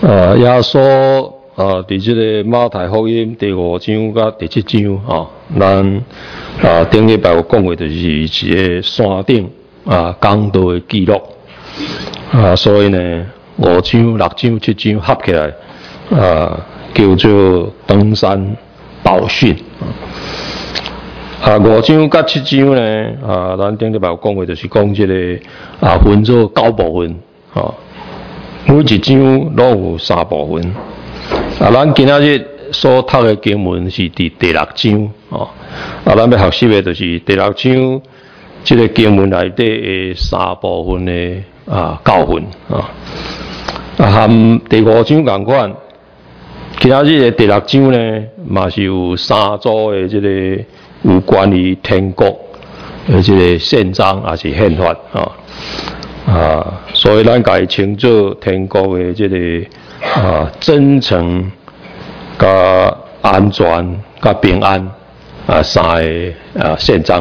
耶稣伫即个马太福音第5章甲第7章咱顶礼拜有讲过，就是一个山顶讲道的记录所以呢5章、6章、7章合起来叫做登山宝训5章甲7章呢咱顶礼拜有讲过，就是讲即个分做9部分每一章拢有3部分咱今仔日所读的经文是第6章咱要学习的就是第6章这个经文内底的3部分的教训和第5章同款。今仔日的第6章呢，嘛是有3组的这个有关于天国的这个宪章也是宪法所以咱家称作天国的这个真诚、甲安全、甲平安3个宪章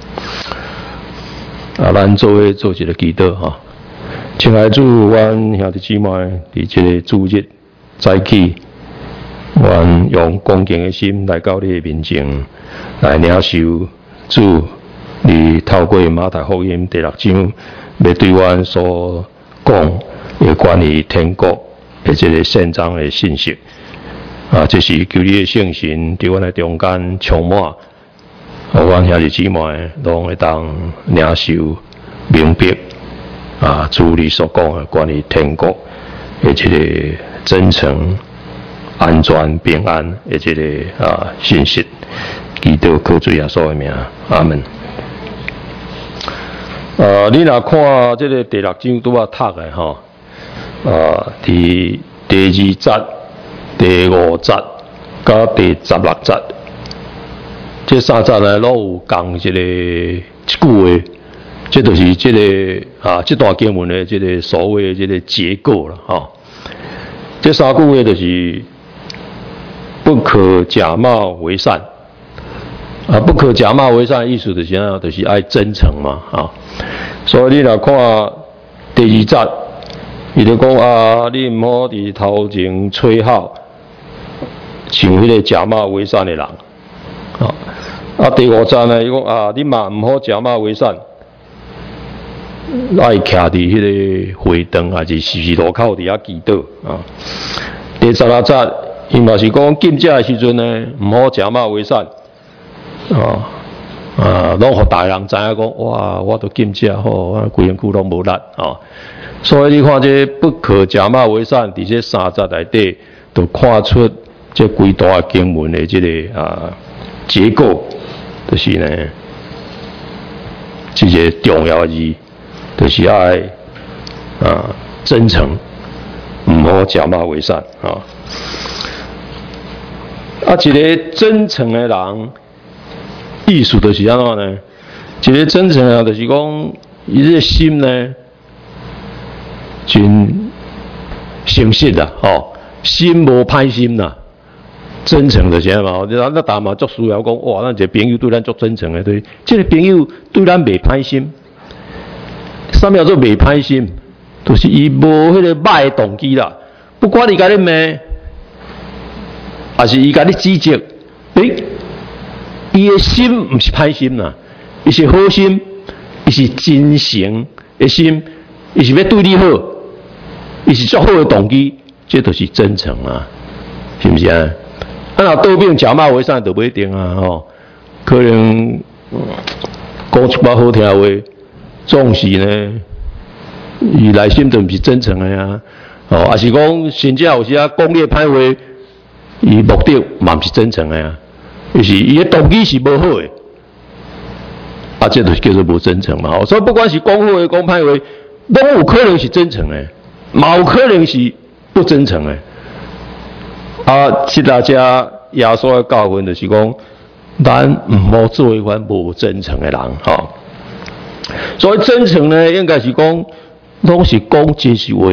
咱做一个祈祷亲爱的主，阮兄弟姊妹伫这个主日早起，阮用恭敬的心来到你的面前，来领受主你透过马太福音第6章要对阮所讲有关于天国的这个宪章的信息这是求你的圣神伫阮的中间充满，阮兄弟姊妹拢会当领受明白主你所讲的关于天国的这个真诚、安全、平安的这个信息。祈祷靠主耶稣的名，阿门。你若看这个第6章拄读的伫第2节、第5节到第16节，这3节呢拢有讲一句话，这就是这个这段经文的这个所谓的这个结构了这3句话就是不可假冒为善不可假冒为善的意思就是怎样，就是爱真诚嘛所以你若看第2节，伊就讲你唔好伫头前吹号，像迄个假冒为善的人第5节呢，伊讲你嘛唔好假冒为善，爱徛伫迄个会堂还是十字路口伫遐祈祷第16节，伊嘛是讲禁食的时阵呢，唔好假冒为善拢互大人知影讲，哇，我都禁食我规身躯拢无力所以你看这不可假冒为善，伫这3节内底，就看出这规段经文的这个结构，就是呢，这个重要的字，就是爱真诚，唔好假冒为善一个真诚的人，意思就是安怎呢？一个真诚的人，就是讲，伊这个心呢，真诚实啦，心无歹心啦，真诚就是安嘛。咱大嘛足需要讲，哇，咱一个朋友对咱足真诚的，对，这个朋友对咱袂歹心。什么叫做袂歹心？就是伊无迄个歹的动机啦。不管伊甲你骂，还是伊甲你指责，伊的心毋是歹心啦，伊是好心，伊是真诚的心，伊是要对你好，伊是足好的动机，这就是真诚是不是若倒变假冒为善就不一定可能讲一把好听的话，总是呢，伊内心就毋是真诚的还是讲甚至有时讲你的歹话，伊目的嘛毋是真诚的就是伊的动机是无好的这就叫做无真诚嘛所以不管是讲好的讲歹话，拢有可能是真诚的，嘛有可能是不真诚的大家耶稣的教训就是讲，咱唔好做一款无真诚的人所以真诚呢，应该是讲，拢是讲真实话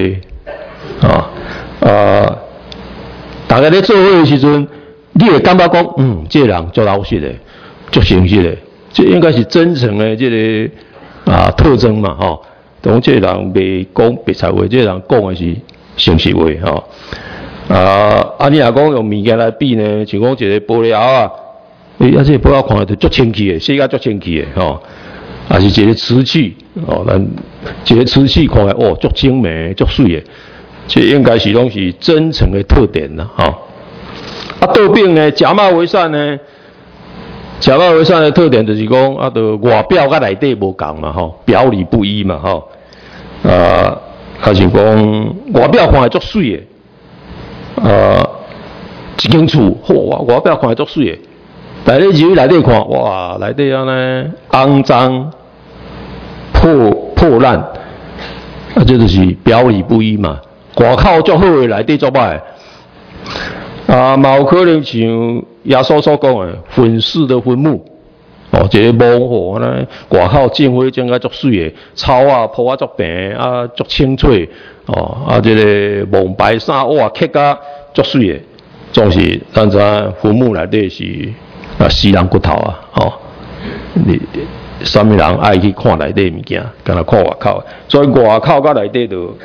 大家咧做伙的时阵，你会感觉讲，这个人足老实的，足诚实的，这应该是真诚的这个特征嘛讲这个人袂讲白菜话，这个人讲的是成实话吼。你若讲用物件来比呢，像讲一个玻璃盒啊，这个玻璃盒看起来足清气的，洗甲足清气的吼。啊是一个瓷器哦，咱一个瓷器看起来足精美、足水的，这应该是拢是真诚的特点啦吼。倒边呢，假冒伪善呢，假冒伪善的特点就是讲就外表甲内底无共嘛吼，表里不一嘛吼。还是讲外表看起来足水的，一间厝，外表看起来足水的。内底入去内底看，哇，内底安尼肮脏、破烂，这就是表里不一嘛。外口足好的，内底足歹。嘛有可能像耶稣所讲的，粉饰的坟墓，一个墓安尼外口种花种甲足水的，草啊铺啊足平足清脆，这个蒙白衫哇刻甲足水的，总是咱知坟墓内底是。死人骨头你什么人爱去看内底物件，干那看外口，所以外口甲内底就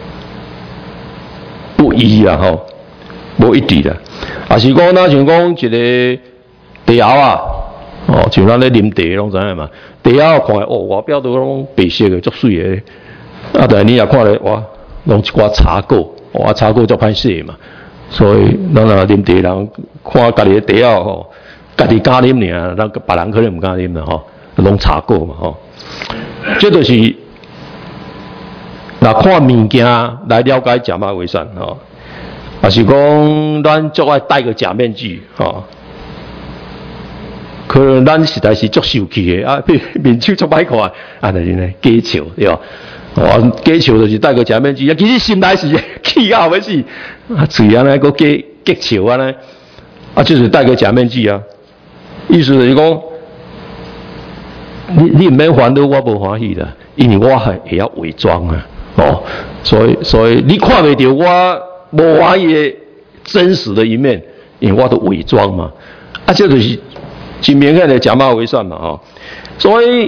不一啦无一致啦。是讲像讲一个茶喉啊，像咱咧啉茶拢知影嘛，茶喉看外表都拢白色的，足水的，但是你也看咧哇，拢一寡茶垢，茶垢足歹洗嘛，所以咱若啉茶人看家己的茶喉家己敢啉尔，咱别人可能唔敢啉啦拢查过嘛这就是若看物件来了解假冒伪善也是讲咱足爱戴个假面具可能咱实在是足受气的面手足歹看就是呢假笑对吧？假笑就是戴个假面具，其实心内是气到要死，嘴安尼个假笑安尼就是戴个假面具意思就是讲，你唔免烦恼，我无欢喜啦，因为我会晓伪装所以你看袂到我无欢喜的真实的一面，因为我都伪装嘛，这就是真明显的假冒伪善嘛所以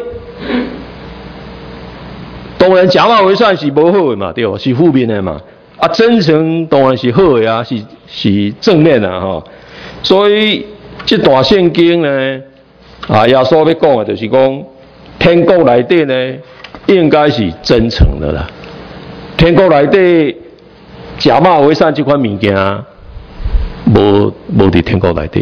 当然假冒伪善是无好的嘛，对吧？是负面的嘛，真诚当然是好的是正面的所以。这段圣经呢，耶稣要讲的就是讲，天国内底呢，应该是真诚的啦。天国内底假冒伪善这款物件，无伫天国内底。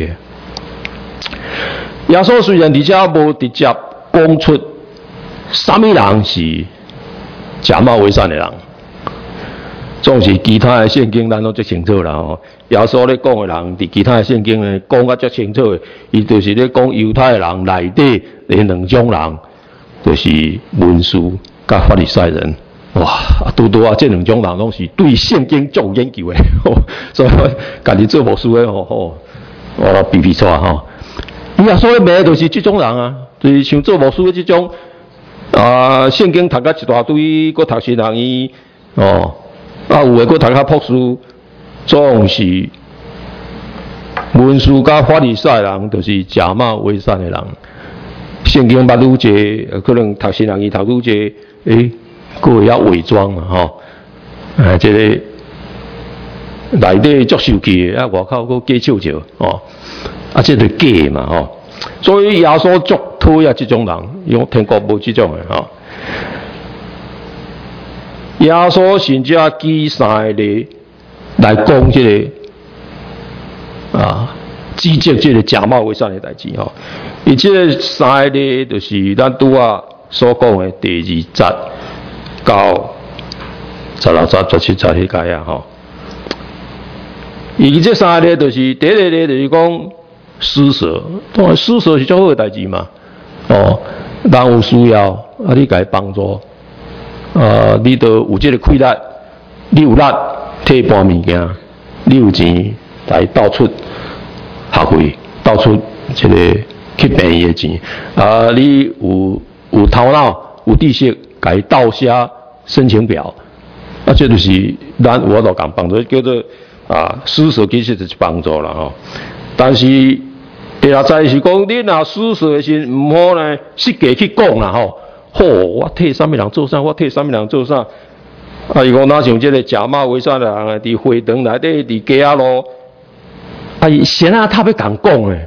耶稣虽然而且无直接讲出什么人是假冒伪善的人，总是其他的圣经咱都最清楚啦耶稣咧讲的人，伫其他的圣经呢讲甲足清楚的，伊就是咧讲犹太人内底的两种人，就是文士甲法利赛人。哇，拄这两种人拢是对圣经足有研究的，所以家己做牧师的比出耶稣咧骂就是这种人就是像做牧师的这种圣经读甲一大堆，搁读神学院有诶搁读较博士。总是文士甲法利赛人，就是假冒伪善的人。圣经捌愈济，可能读神学院读愈济，佫会晓伪装嘛这个内底足受气的，外口佫假笑笑这就假嘛所以耶稣足讨厌这种人，因为天国无这种的耶稣甚至举三个例。来讲这个指责这个假冒伪善的代志伊这个三个例就是咱拄所讲的第2节到16节、17节迄个伊这三个例就是第一个例就是讲施舍，当然施舍是最好的代志嘛人有需要你给他帮助你都有这个气力，你有力。摕一半物件，你有钱来倒出学费，倒出这个去便宜的钱你有头脑、有知识，给倒写申请表这就是咱有法度共帮助，叫做施舍，其实就是帮助啦但是第二在是讲，你若施舍的时唔好呢，实际去讲啦我替什么人做啥，我替什么人做啥啊，伊讲哪像这个假冒伪善的人啊，伫会堂内底，伫街仔路，啊，伊先啊，他要讲讲诶。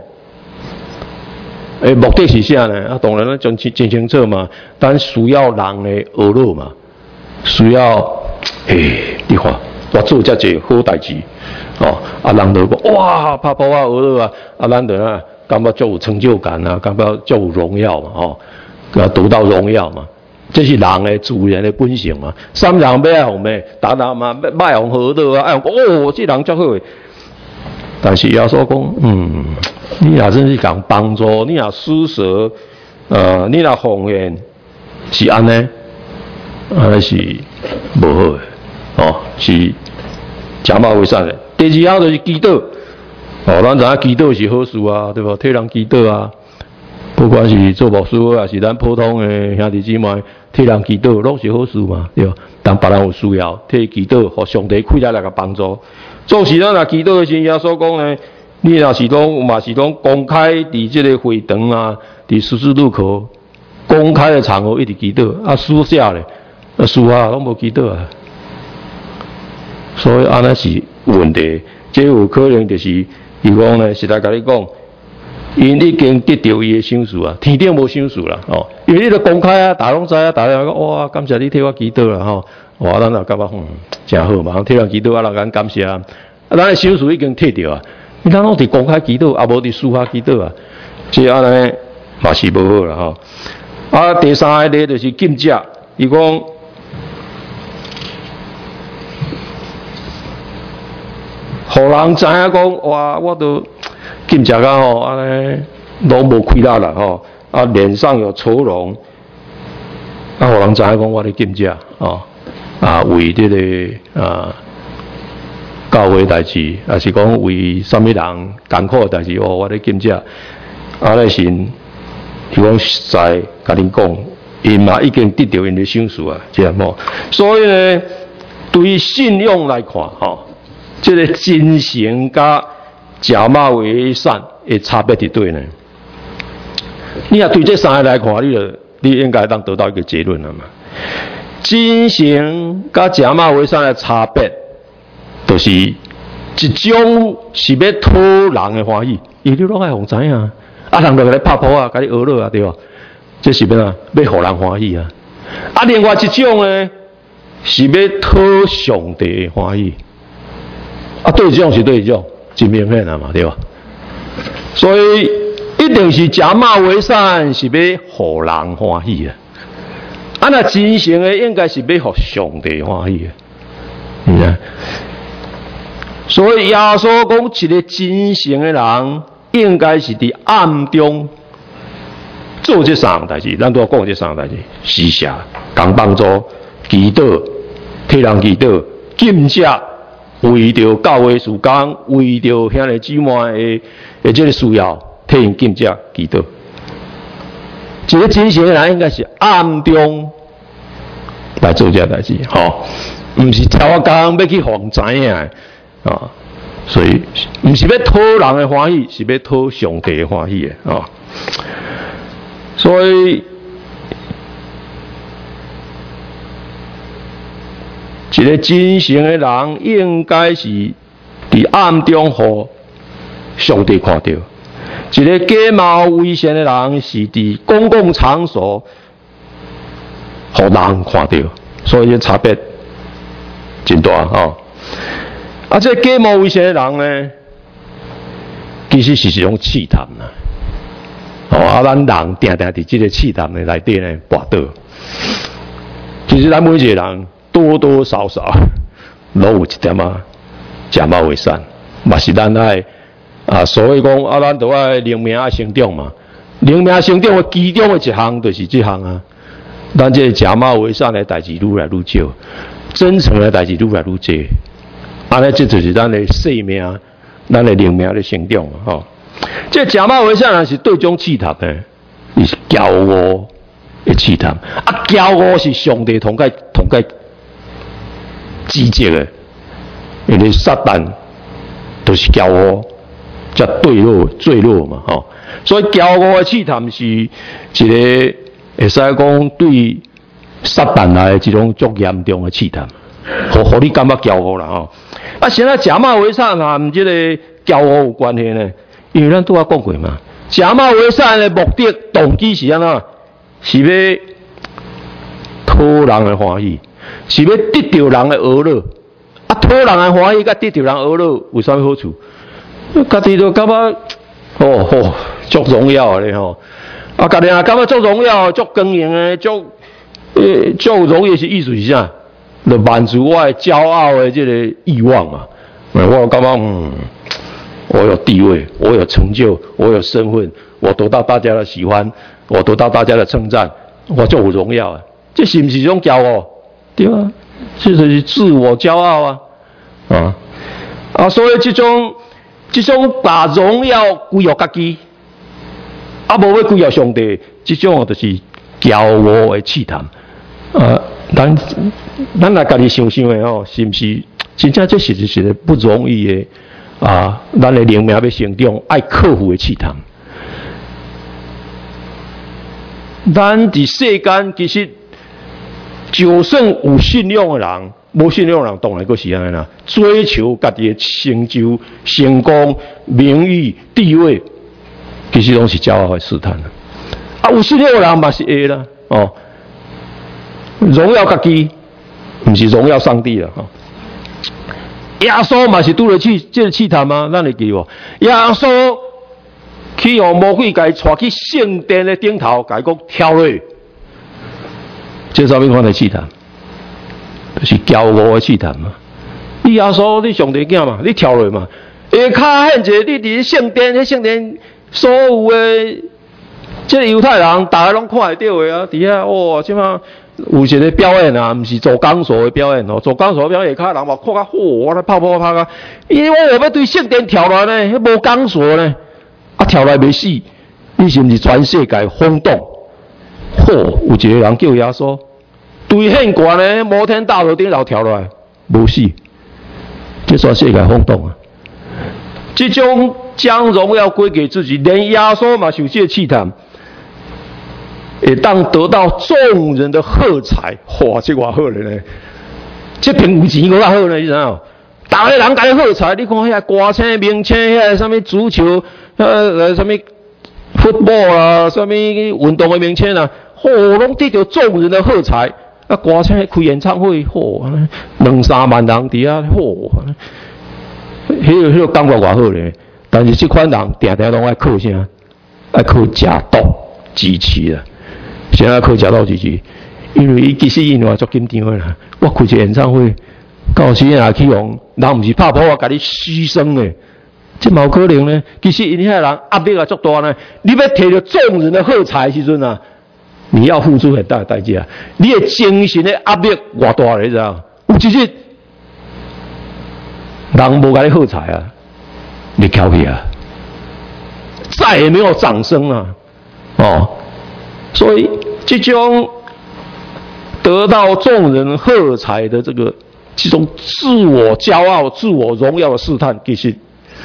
目的是啥呢？啊，当然咱讲真清楚嘛，咱需要人的娱乐嘛，需要，你看我做遮济好代志，哦，啊，人就讲哇，拍波啊，娱乐啊，啊，咱就啊，感觉足有成就感啊，感觉足有荣耀嘛，哦，啊，得到荣耀嘛，这是人的自然的本性嘛。三人要爱红咩？人嘛歹红娱乐啊，爱红哦，这人足好诶。但是耶稣讲，你若真是讲帮助，你若施舍，你若奉献，是安尼，是无好诶，哦，是假冒伪善诶。第二项就是祈祷，哦，咱知影祈祷是好事啊，对无？替人祈祷啊，不管是做牧师还是咱普通诶兄弟姊妹，替人祈祷拢是好事嘛，对吧？当别人有需要，替祈祷，互上帝开来个帮助。做时咱若祈祷的时，耶稣讲呢，你若是讲嘛是讲公开伫即个会堂啊，伫十字路口公开的场合一直祈祷，啊私下咧，私下拢无祈祷啊。所以安尼是问题，这有可能就是伊讲呢，实在甲你讲，因已经得到伊的赏赐啊，天顶无赏赐啦，哦，因为你都公开啊，大家拢知啊，大家讲哇，感谢你替我祈祷啦，吼。哇，咱也感觉真好嘛，替人祈祷啊，人感谢啊，咱的赏赐已经摕到啊，你咱拢伫公开祈祷，啊无伫私下祈祷啊，这安尼嘛是无好啦吼。啊，第三个例就是禁食，伊讲，互人知影讲哇，我都禁食啊吼，安尼拢无亏力啦吼，啊脸上有愁容，啊，互人知影讲我咧禁食哦。啊，为这个教会代志，还是讲为什么人艰苦的代志？哦，我咧禁食，啊，咧神，伊讲实在甲恁讲，因嘛已经得到因的赏赐啊，这样吼。所以呢，对于信用来看，吼，这个真诚甲假冒伪善的差别伫对呢？你若对这三个来看，你应该当得到一个结论了嘛。真诚甲假冒伪善的差别，就是一种是要讨人的欢喜，伊你拢爱互知影，啊人就甲你拍破啊，甲你娱乐啊，对吧？这是要啊，要互人欢喜啊。啊，另外一种呢，是要讨上帝的欢喜。啊，对一种是对一种，真明显啊嘛，对吧？所以一定是假冒伪善，是要互人欢喜啊。啊，那真诚的应该是要互上帝欢喜的，所以耶稣讲，一个真诚的人，应该是伫暗中做这三项代志。咱都要讲这三项代志：施舍、讲帮助、祈祷、替人祈祷、禁食，为着教会事工，为着兄弟姊妹的这个需要，替因禁食、祈祷。一个真诚的人应该是暗中来做这代志，吼，唔是挑我工要去互人知影啊，所以唔是要讨人的欢喜，是要讨上帝的欢喜的啊。所以一个真诚的人应该是伫暗中互上帝看到。一个假冒伪善的人是伫公共场所互人看到，所以这差别真大吼。啊，这假冒伪善的人呢，其实是一种试探啦。哦，啊，咱人定定伫这个试探的内底呢跋倒。其实咱每一个人多多少少拢有一点啊假冒伪善，嘛是咱爱。啊，所谓讲啊，咱都爱灵命啊成长嘛，灵命成长的其中的一项就是这项啊。咱这假冒伪善的代志愈来愈少，真诚的代志愈来愈多。安尼这就是咱的生命，咱的灵命的成长嘛，吼。这假冒伪善人是对种试探的，伊是骄傲的试探。啊，骄傲是上帝同该指责的，因为撒旦都是骄傲。叫坠落嘛，吼，所以骄傲的试探是一个会使讲对撒旦来一种足严重的试探， 互你感觉骄傲啦吼。啊，现在假冒为善啊，毋即个骄傲有关系呢？因为咱拄仔讲过嘛，假冒为善的目的动机是安怎？是要讨人的欢喜，是要得到人的娱乐。啊，讨人的欢喜，甲得到人娱乐有啥好处？家己就感觉足荣耀的咧吼。啊，家己也感觉足荣耀、足光荣的、足荣耀是意思是啥？就满足我的骄傲的这个欲望嘛。我感觉我有地位，我有成就，我有身份，我得到大家的喜欢，我得到大家的称赞，我就有荣耀啊！这是不是一种骄傲？对啊，这就是自我骄傲啊！所以这种把荣耀归于家己，无要归于上帝，这种就是骄傲的试探。咱来家己想想的吼，是不是真正这是个不容易的咱的灵命要成长，爱克服的试探。咱伫世间其实，就算有信仰的人，无信仰的人当然阁是安尼啦。追求家己的成就、成功、名誉、地位，其实拢是骄傲的试探啦。有信仰的人嘛是会啦，荣耀家己，毋是荣耀上帝啦。耶稣嘛是拄着这个试探吗？咱会记无？耶稣去互魔鬼甲伊带去圣殿的顶头，甲伊讲跳落，这啥物款的试探？就是骄傲的试探嘛。你耶稣，你上帝囝嘛，你跳落嘛？下骹现者，你伫圣殿所有的这个犹太人，大家拢看会到的啊！伫遐即马。有一个表演啊，毋是做钢索的表演哦，做钢索的表演下骹人嘛看甲我来拍啊！因为我要对圣殿跳来呢，迄无钢索呢，跳来袂死，你是毋是全世界轰动？有一个人叫耶稣，对很悬呢，摩天大楼顶头跳落来，无死，这全世界轰动啊！这种将荣耀归给自己，连耶稣嘛受这试探。会当得到众人的喝彩，这偌好呢！这凭有钱搁较好呢，你知影？大个人甲伊喝彩，你看遐歌星、明星，遐什么足球，什么 football 啊，什么运动的明星啊，拢得到众人的喝彩。歌星开演唱会，2-3万人伫遐，迄个感觉偌好呢。但是这款人定定拢爱靠啥？爱靠食毒支持啦。现在靠食到支持，因为伊其实因为足紧张的啦。我开一个演唱会，到时也去用，人毋是拍破我甲你牺牲的，这冇可能呢。其实因遐人压力也足大呢。你要摕到众人的喝彩的时阵啊，你要付出很大的代价。你的精神的压力偌大咧，知道？有一日人无甲你喝彩啊，你翘起啊，再也没有掌声啊，所以这种得到众人喝彩的这种自我骄傲、自我荣耀的试探，其实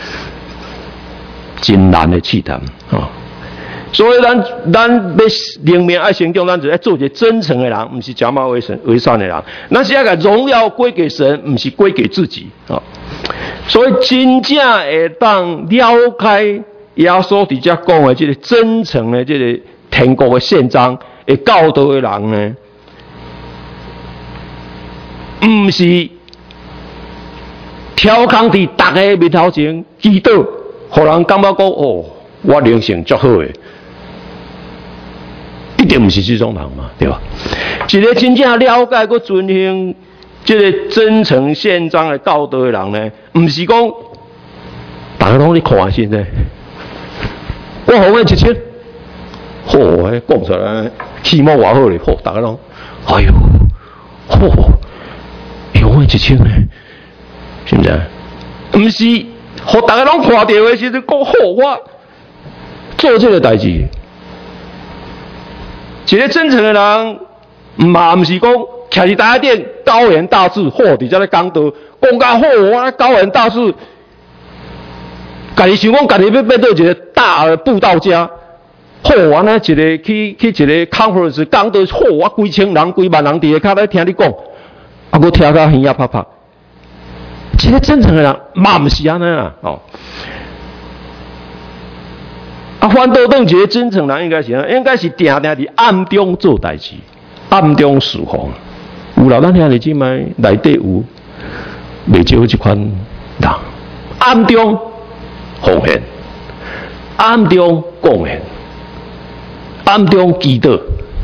真难的试探所以咱要灵命爱成长，咱就要做一个真诚的人，不是假冒为善的人。咱是要把荣耀归给神，不是归给自己所以真正会当了解耶稣伫遮讲的这个真诚的这个天国的宪章，会教导的人呢，不是挑空伫大家面头前祈祷，互人感觉讲我灵性足好的。一定不是这种人嘛，对吧？一个真正了解佮遵行这个真诚宪章的教导的人呢，不是讲大家拢咧看现在，我付你1000，讲出来气氛偌好咧，大家拢，哎呦，付你1000呢，是不是？不是，互大家拢看到的时阵讲我做这个代志。一个真诚的人，嘛不是讲徛伫大殿高言大志，伫遮咧讲道，讲甲好，我高言大志，家己想讲家己要到一个大的布道家，完了一个去一个 conference 讲道，我几千人、几万人伫下骹咧听你讲， 我听到耳仔啪啪。这个真诚的人，嘛不是安尼啊！哦，反倒当一个真诚人，应该是定定伫暗中做代志，暗中侍奉。有啦，咱兄弟姊妹内底有未少这款人，暗中奉献，暗中贡献，暗中祈祷。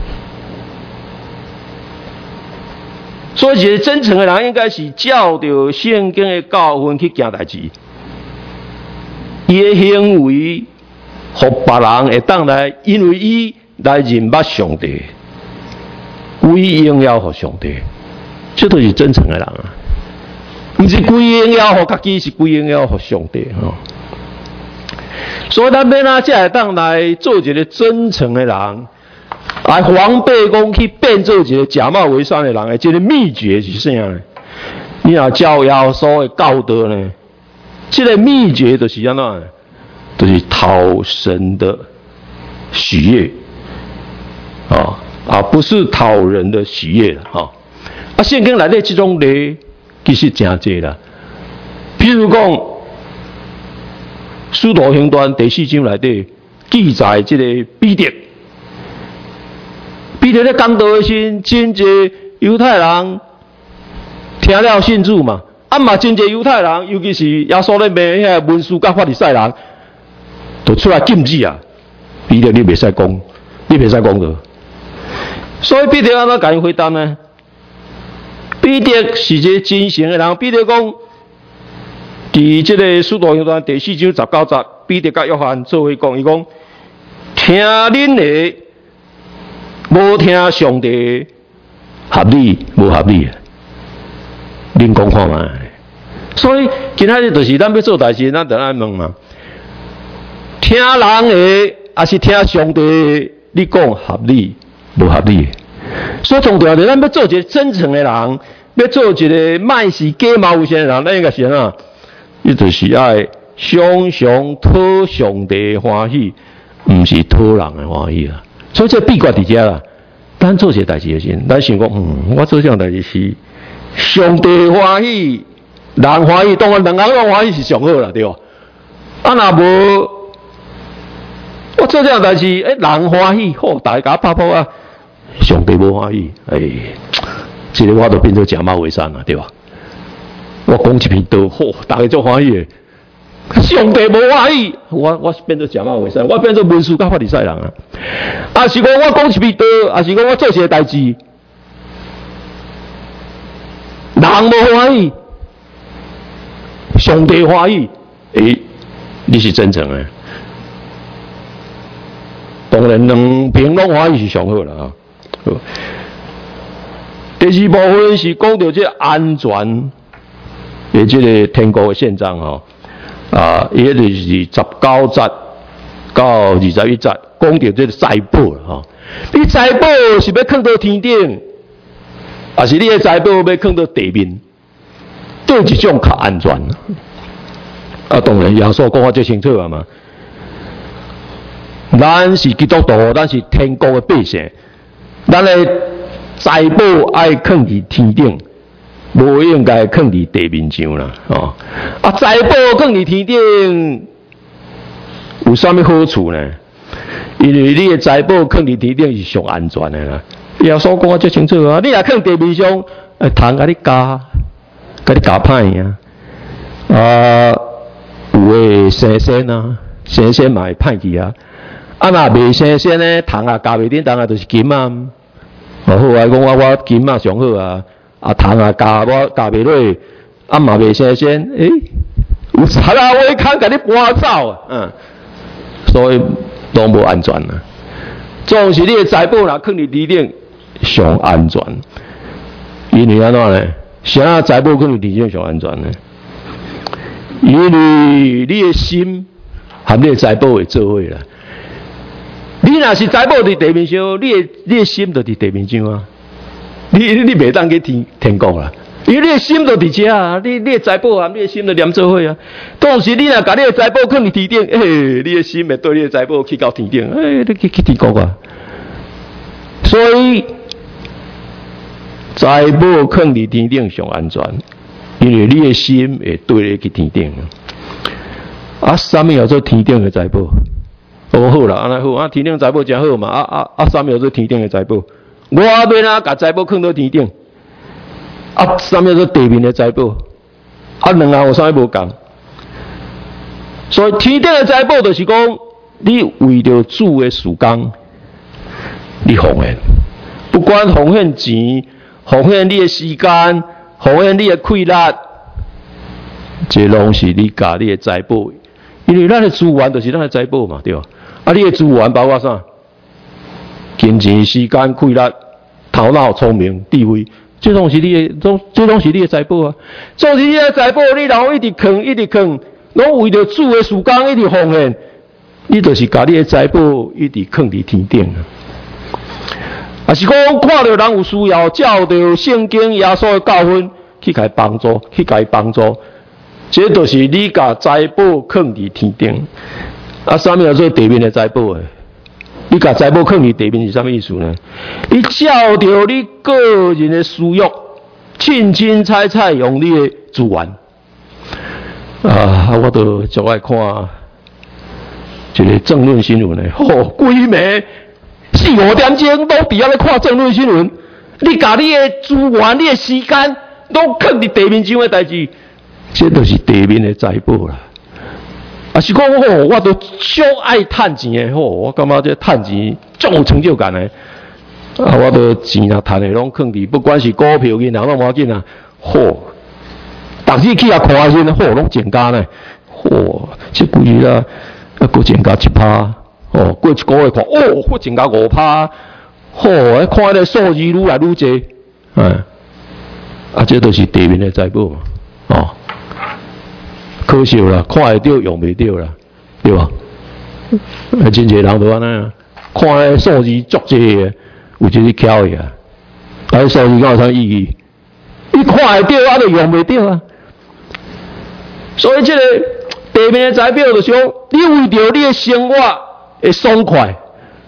所以，一个真诚的人，应该是照着圣经的教训去行代志。伊的行为，互别人会当来，因为伊来认捌上帝，归荣耀互上帝，这都是真诚的人啊！毋是归荣耀互家己，是归荣耀互上帝哦。所以，咱要哪才会当来做一个真诚的人？来防备讲去变做一个假冒伪善的人的这个秘诀是啥呢？你若照耶稣的教导呢？这个秘诀就是安怎？就是讨神的喜悦不是讨人的喜悦了圣经内底这种例其实真多啦。譬如讲，《使徒行传》第4章内底记载这个彼得。彼得咧讲道的时，真侪犹太人听了信主嘛，嘛真侪犹太人，尤其是耶稣咧骂遐文士甲法利赛人，就出来禁止啊！彼得你袂使讲，你袂使讲的。所以彼得安怎甲因回答呢？彼得是一个真诚的人。彼得讲，伫这个使徒行传第4章19节，彼得甲约翰做伙讲，伊讲听恁的。无听上帝合理无合理，恁讲看嘛。所以今仔日就是咱要做代志，咱就爱问嘛。听人的，还是听上帝的？你讲合理无合理？所以重要的，咱要做一个真诚的人，要做一个卖是假冒伪善的人，咱应该是安怎？伊就是爱常常讨上帝的欢喜，毋是讨人的欢喜啦。所以这秘诀伫遮啦，咱做些代志的时候，咱想讲，我做这样代志是上帝欢喜，人欢喜，当然两个人欢喜是上好啦，对吧？若无我做这样代志，人欢喜，好，大家拍拍啊，上帝无欢喜，这个我都变做假冒伪善啦，对吧？我讲一篇道，好，大家做欢喜的。上帝无欢喜，我变做假冒伪善，我变做文士甲法利赛人啊！啊是讲我讲一篇道，啊是讲我做一个代志，人无欢喜，上帝欢喜，你是真诚的。当然，两边拢欢喜是上好啦啊！第二部分是讲到这安全的这个天国的宪章吼。伊迄就是19节到21节，讲到这个财宝吼。你财宝是要放到天顶，还是你的财宝要放到地面？对一种较安全。当然，耶稣讲法最清楚啊嘛。咱是基督徒，咱是天国的百姓，咱的财宝爱放伫天顶。无应该放伫地面上啦，财宝放伫天顶有啥物好处呢？因为你的财宝放伫天顶是上安全的啦。耶稣讲啊，最清楚啊！你若放地面上，虫甲你咬歹啊！有诶生鲜啊，生鲜嘛会歹去啊！若未生鲜呢，虫啊咬袂顶，虫啊就是金啊。好啊，讲我金啊上好啊！虫啊，咬袂落，嘛未新鲜，有贼啊，我看甲你搬走啊，所以都无安全啊。总是你的财宝若放伫地顶上安全，因为安怎呢？啥财宝放伫地顶上安全呢？因为你的心和你的财宝会做伙啦。你若是财宝伫地面上，你的心就伫地面上啊。你袂当去天国啦，因为你的心就伫遮啊，你的财宝和你的心就连做伙啊。当时你若甲你的财宝放伫天顶，你的心会对你的财宝去到天顶，你去天国啊。所以财宝放伫天顶上安全，因为你的心会对咧去天顶。什么叫做天顶的财宝？好啦，安尼好啊，天顶财宝真好嘛。什么叫做天顶的财宝？我要哪甲财宝放到天顶？什么叫做地面的财宝？两项有啥物无共？所以天顶的财宝就是讲，你为着主的事工，你奉献，不管奉献钱、奉献你的时间、奉献你的气力，这拢是你家你的财宝。因为咱的资源就是咱的财宝嘛，对吧？你的资源包括啥？金钱、时间、气力、头脑、聪明、智慧，这拢是你的，这拢是你的财宝啊！这是你的财宝，你然后一直坑，拢为着主的事工一直奉献，你就是把你的财宝一直放伫天顶啊！是讲看到人有需要，照着圣经耶稣的教训去给帮助，这就是你把财宝放伫天顶。什么叫做地面的财宝？你把财宝放伫地面是什么意思呢？你照着你个人的需要，清彩用你的资源。我都最爱看一个政论新闻的，规暝4、5点钟都伫遐咧看政论新闻。你把你的资源、你的时间都放伫地面上的代志，这就是地面的财宝啦。是讲我都少爱趁钱的，我感觉这趁钱足有成就感的。我都钱啊趁的拢放伫，不管是股票银行拢无要紧啊。逐日去看下拢增加呢。这几日啊，佫增加1%。过一个月看，佫增加5%。看迄个数字愈来愈济。这都是地面的财宝嘛。可惜啦，看会到用袂到啦，对吧？真侪人都安尼啊，看迄数字足济的，有就是巧的啊。数字敢有啥意义？你看会到，就用袂到啊。所以这个地面的财宝就是讲，你为着你的生活的爽快，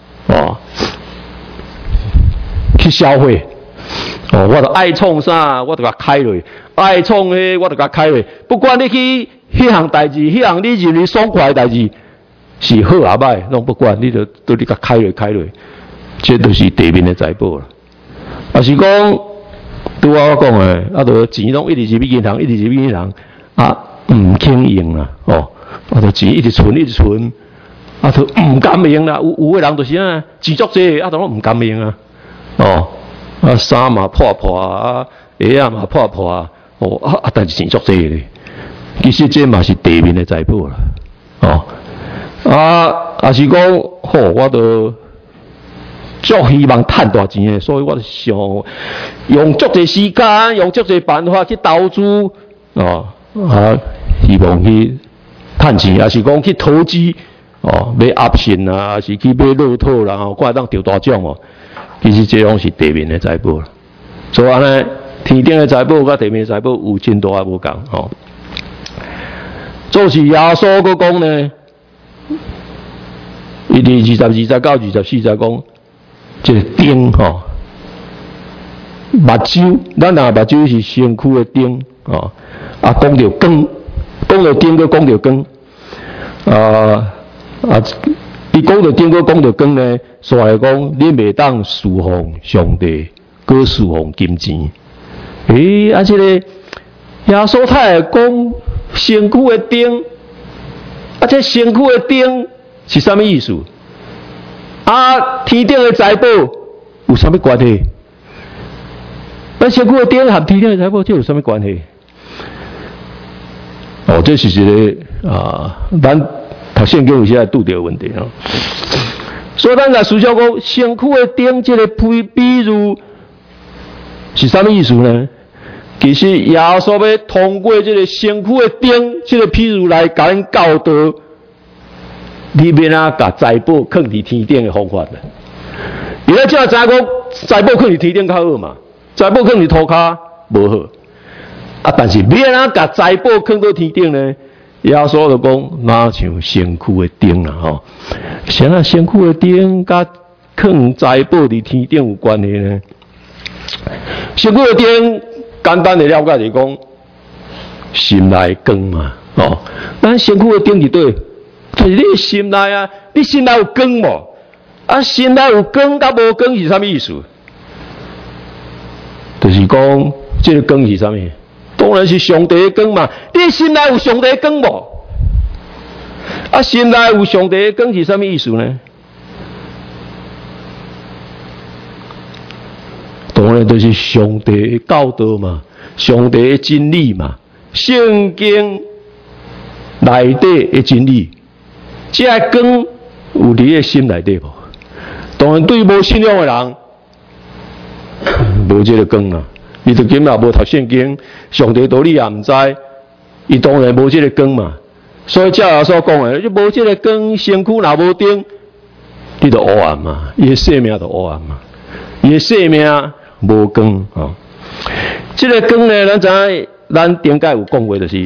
去消费。我就爱创啥，我就甲开落；爱创迄，我就甲开落。不管你去迄项代志，迄项你认为爽快的代志，是好也歹，拢不管，你就你甲开落。这就是地面的财宝啦。是讲，拄我讲的，就钱拢一直是俾银行，唔肯用啦，就钱一直存，就唔敢用啦。有的人就是啊，钱足济，就拢唔敢用啊，衫嘛破鞋啊嘛破，但是钱足济咧。其实这嘛是地面的财宝啦，是讲，我都足希望赚大钱的，所以我就想用足济时间，用足济办法去投资，希望去赚钱，也是讲去投资，买option信啊，是去买乐透啦，我当得大奖其实这种是地面的财宝啦。所以安尼，天顶的财宝甲地面的财宝有真大无共就是耶稣佫讲呢，伊伫22节到24节讲，这个灯目睭，咱目睭是身躯的灯讲到光，讲到灯佫讲到光，伊讲到灯佫讲到光呢，所以讲你袂当侍奉上帝，佫侍奉金钱。这个耶稣太讲身躯的灯，这身躯的灯是啥物意思？天顶的财宝有啥物关系？咱身躯的灯和天顶的财宝这有啥物关系？这是一个咱读圣经有时会拄到问题所以咱来思想讲，身躯的灯这个比喻是啥物意思呢？其实耶稣要通过这个身躯的灯这个譬喻来甲咱教导，你要把财宝放伫天顶的方法啦。因为这知影讲财宝放伫天顶较好嘛，财宝放伫涂骹无好。但是要把财宝放到天顶呢？耶稣就讲，哪像身躯的灯啦像身躯的灯甲放财宝伫天顶有关系呢？ 身躯的灯，简单的了解就是讲，心内光嘛，哦，咱身躯的灯是对，就是你心内啊，你心内有光无？啊，心内有光甲无光是啥物意思？就是讲，这个光是啥物？当然是上帝的光嘛。你心内有上帝的光无？啊，心内有上帝的光是啥物意思呢？当然就是上帝的教导嘛，上帝的真理嘛，圣经内底的真理，这个光有你的心内底无？当然对无信仰的人，无这个光啊。伊就今也无读圣经，上帝道理也唔知，伊当然无这个光嘛。所以照所讲的，你无这个光，身躯若无灯，你就黑暗嘛，伊的生命就黑暗嘛，伊的生命无光哦。这个光呢，咱知，咱顶界有讲过，就是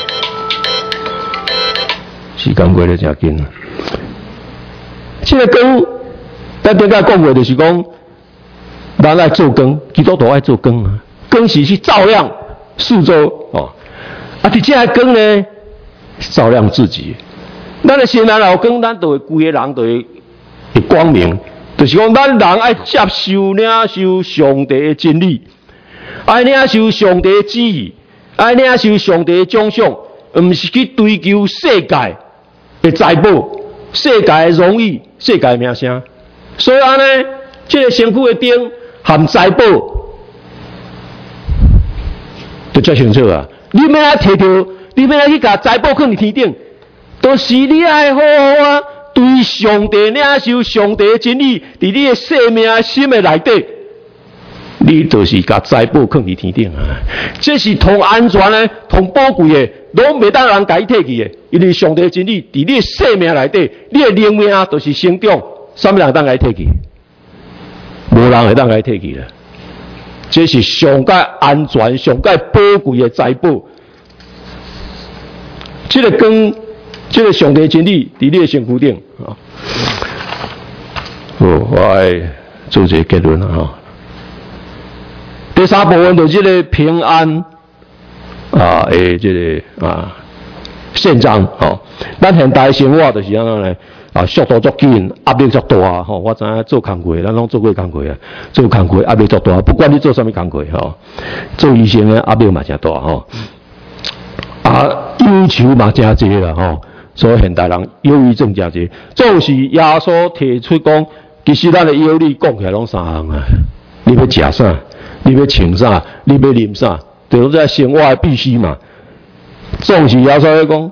时间过得真紧。这个光，咱顶界讲过，就是讲，咱爱做光，基督徒爱做光啊。光是去照亮四周哦，啊，伫这个光呢，照亮自己。咱的心内有光，咱就会规个人就会光明。就是讲，咱人爱接受领受上帝的真理，爱领受上帝的旨意，爱领受上帝的奖赏，唔是去追求世界的财宝、世界的荣誉、世界的名声。所以安尼，这个身躯的灯含财宝，就最清楚啊！你要来摕到，你要来去甲财宝放伫天顶，都是你爱好好啊！对上帝领受上帝的真理，伫你的生命心的内底，你就是甲财宝放伫天顶啊！这是同安全的、同宝贵的，拢袂当人甲伊摕去的，因为上帝的真理伫你的生命内底，你的灵命就是成长，啥物人当甲伊摕去？无人会当甲伊摕去啦。这是上界安全、上界宝贵的财宝。这个光，这个上帝真理伫你的身躯顶啊。好，我爱做一个结论啊。第三部分就是这个平安啊，这个啊宪章哦。咱现代生活就是安怎呢？啊，速度足紧，压力足大吼！我知影做工课，咱拢做过工课啊，做工课压力足大，不管你做啥物工课吼，做医生的压力嘛真大吼。啊，要求嘛真侪啦吼，所以现代人忧郁症真侪。总是耶稣提出讲，其实咱的忧虑讲起来拢三项啊：你要食啥，你要穿啥，你要啉啥，就是在生活的必须嘛。总是耶稣在讲。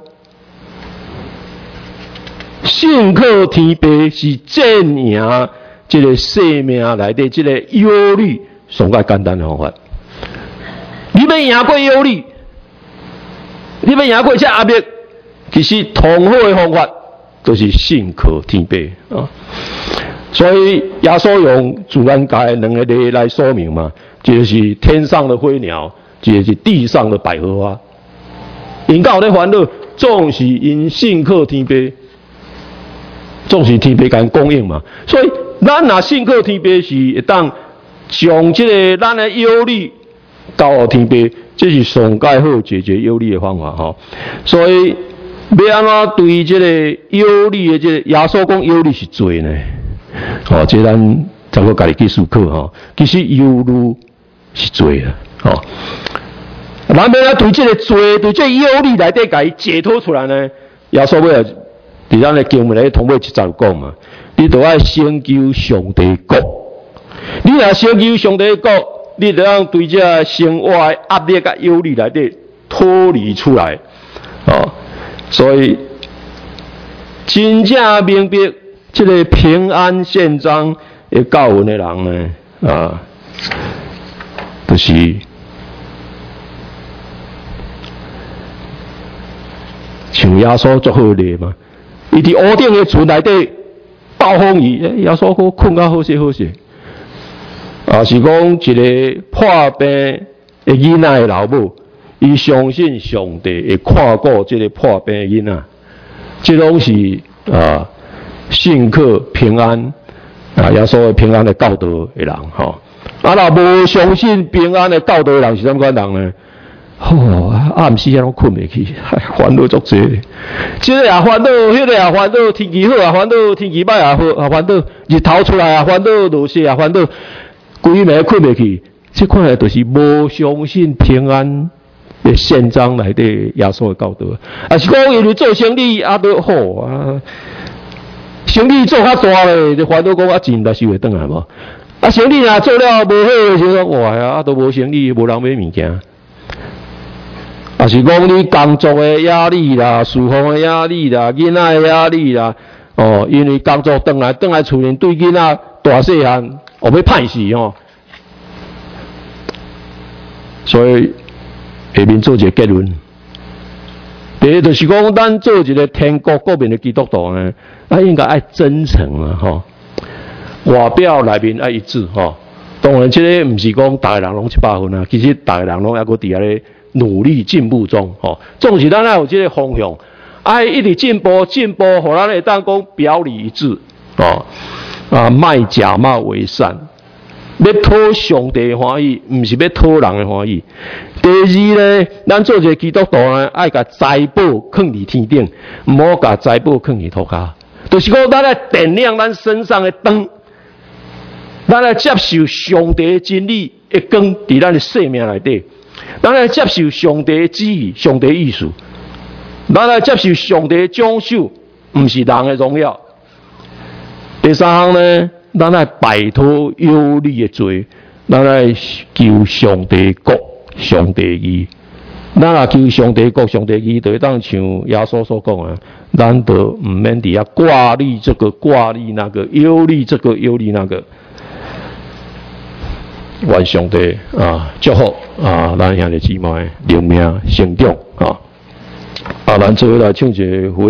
信靠天父是战赢这个生命内底这个忧虑上较简单的方法。你要赢过忧虑，你要赢过这压力，其实同好的方法就是信靠天父啊。所以耶稣用自然界两个例来说明嘛，就是天上的飞鸟，就是地上的百合花。因有咧烦恼，总是因信靠天父。总是天父甲因供应嘛，所以咱若信靠天父是会当将这个咱的忧虑交予天父，这是上介好解决忧虑的方法吼。所以要安怎对这个忧虑的这个耶稣讲忧虑是罪呢？哦，这咱再个家己去思考吼。其实忧虑是罪啊，吼。咱要对这个罪，对这个忧虑内底甲伊解脱出来呢？耶稣要。伫咱的经文咧，通尾7讲嘛，你都爱先求上帝国。你若先求上帝国，你就让对这生活的压力甲忧虑内底脱离出来。哦，所以真正明白这个平安宪章的教训的人呢，啊，就是像耶稣做好例嘛。伊伫屋顶的厝内底暴风雨，耶稣哥困到好些好些。啊，是讲一个破病的囡仔的老母，伊相信上帝会看顾这个破病的囡仔，这拢是啊信靠平安啊耶稣的平安的教导的人吼。 啊，若无相信平安的道德人是啥款人呢？暗时啊拢困袂去，烦恼足济。这个也烦恼，迄个也烦恼，天气好也烦恼，天气歹也烦恼，日头出来也烦恼，落雪也烦恼，规暝困袂去。这看来就是无相信平安的宪章内底耶稣的教导。啊是讲因为做生意啊都好啊，生意做较大咧，就烦恼讲啊钱来收会转来无？啊生意若做了无好，就讲哇啊都无生意，无人买物件。啊是讲你工作的压力啦，事奉的压力啦，囡仔的压力啦，因为工作转来厝里对囡仔大细汉，要歹死吼。所以下面做一个结论，第一就是讲，咱做一个天国国民的基督徒呢，应该爱真诚啊吼，外表内面爱一致吼。当然，这个不是讲大家人拢100分啊，其实大家人拢还佫伫遐咧努力进步中吼。总是咱爱有这个方向，爱一直进步，互咱会当讲表里一致卖假冒为善。要讨上帝欢喜，唔是要讨人的欢喜。第二呢，咱做一个基督徒呢，爱甲财宝放伫天顶，唔好甲财宝放伫涂骹。就是讲，咱来点亮咱身上的灯，咱来接受上帝的真理的光伫咱的生命内底，咱来接受上帝的旨意、上帝的意思，咱来接受上帝的奖赏，唔是人的荣耀。第三项呢？咱来摆脱有理的罪，咱来求上帝国、上帝义。咱若求上帝国、上帝义，就会当像耶稣所讲啊，咱就唔免伫遐挂虑这个、挂虑那个，忧虑这个、忧虑那个。愿上帝祝福咱兄弟姊妹灵命成长咱做伙来唱一个。